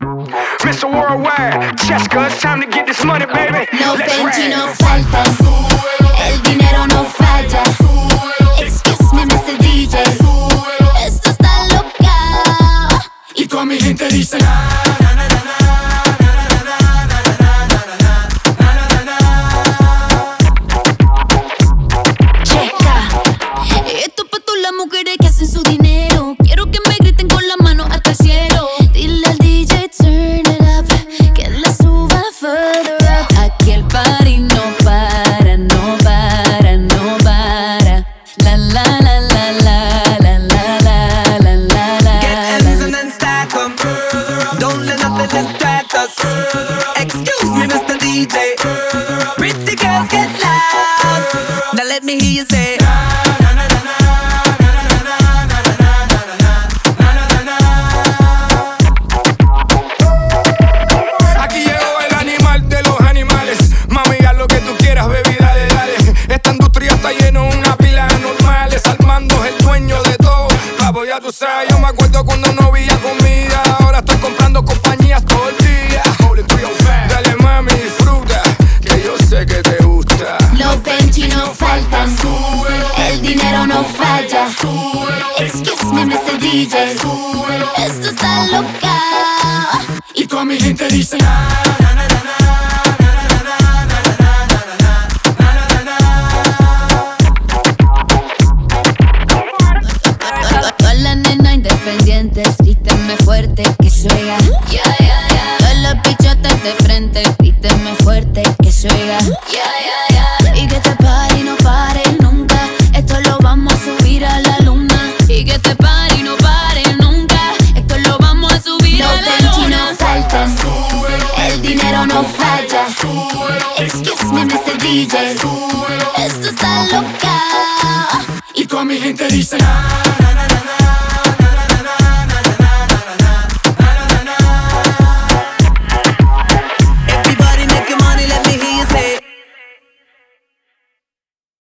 Mr. Worldwide, Jessica, it's time to get this money, baby. Los Let's Benji ride. no faltan, el dinero no falla. Excuse me, Mr. DJ, esto está loca. Y toda mi gente dice Esto pa' todas las mujeres que hacen su dinero. Quiero que me griten con la mano hasta el cielo. Dile al DJ turn it up, que la suba further up. Aquí el party no para, no para, no para. La la la la la la la la la la la. Get M's and then stack 'em. Don't let nothing distract us. Excuse me, Mr. DJ. Pretty girls get loud. Now let me hear you say. Aquí llegó el animal de los animales. Mami, haz lo que tú quieras, baby, dale, dale. Esta industria está lleno de una pila de normales. Armando es el dueño de todo. Papo, ya tú sabes, yo me acuerdo cuando no había comida. Ahora estoy comprando compañías todo el día. Dale, mami, disfruta, que yo sé que te gusta. Los Benji no faltan, el dinero no falla. Excuse me, Mr. DJ, esto está loca. y toda mi gente dice Todas las nenas independientes, gríteme fuerte que se oiga. Todas las bichotas de frente, gríteme fuerte que se oiga. Y que este party no pare nunca, esto lo vamos a subir a la luna. Y que este party no pare nunca, esto lo vamos a subir a la luna. Los Benji no faltan, el dinero no falla. Excuse me, Mr. DJ, esto está loca. y toda mi gente dice